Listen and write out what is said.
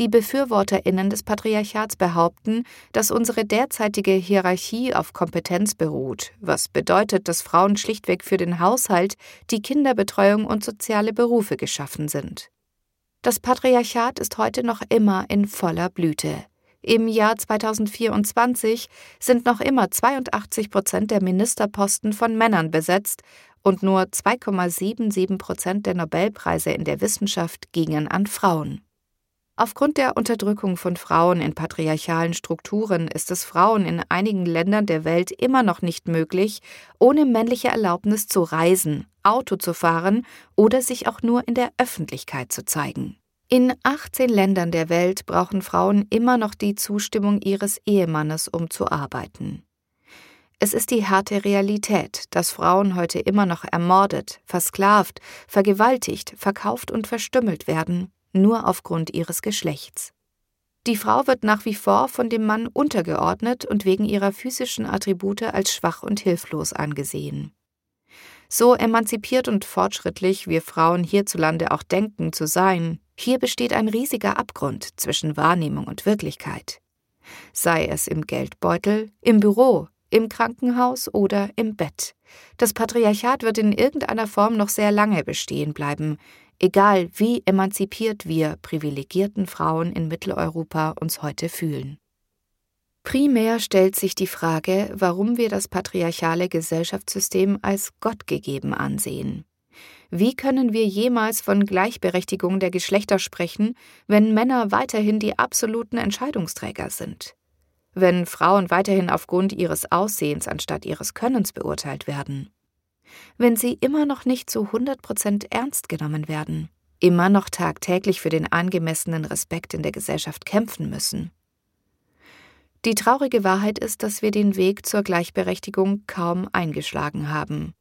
Die BefürworterInnen des Patriarchats behaupten, dass unsere derzeitige Hierarchie auf Kompetenz beruht, was bedeutet, dass Frauen schlichtweg für den Haushalt, die Kinderbetreuung und soziale Berufe geschaffen sind. Das Patriarchat ist heute noch immer in voller Blüte. Im Jahr 2024 sind noch immer 82% der Ministerposten von Männern besetzt und nur 2,77% der Nobelpreise in der Wissenschaft gingen an Frauen. Aufgrund der Unterdrückung von Frauen in patriarchalen Strukturen ist es Frauen in einigen Ländern der Welt immer noch nicht möglich, ohne männliche Erlaubnis zu reisen, Auto zu fahren oder sich auch nur in der Öffentlichkeit zu zeigen. In 18 Ländern der Welt brauchen Frauen immer noch die Zustimmung ihres Ehemannes, um zu arbeiten. Es ist die harte Realität, dass Frauen heute immer noch ermordet, versklavt, vergewaltigt, verkauft und verstümmelt werden, nur aufgrund ihres Geschlechts. Die Frau wird nach wie vor von dem Mann untergeordnet und wegen ihrer physischen Attribute als schwach und hilflos angesehen. So emanzipiert und fortschrittlich wir Frauen hierzulande auch denken zu sein, hier besteht ein riesiger Abgrund zwischen Wahrnehmung und Wirklichkeit. Sei es im Geldbeutel, im Büro, im Krankenhaus oder im Bett. Das Patriarchat wird in irgendeiner Form noch sehr lange bestehen bleiben, egal wie emanzipiert wir privilegierten Frauen in Mitteleuropa uns heute fühlen. Primär stellt sich die Frage, warum wir das patriarchale Gesellschaftssystem als gottgegeben ansehen. Wie können wir jemals von Gleichberechtigung der Geschlechter sprechen, wenn Männer weiterhin die absoluten Entscheidungsträger sind? Wenn Frauen weiterhin aufgrund ihres Aussehens anstatt ihres Könnens beurteilt werden? Wenn sie immer noch nicht zu 100% ernst genommen werden? Immer noch tagtäglich für den angemessenen Respekt in der Gesellschaft kämpfen müssen? Die traurige Wahrheit ist, dass wir den Weg zur Gleichberechtigung kaum eingeschlagen haben.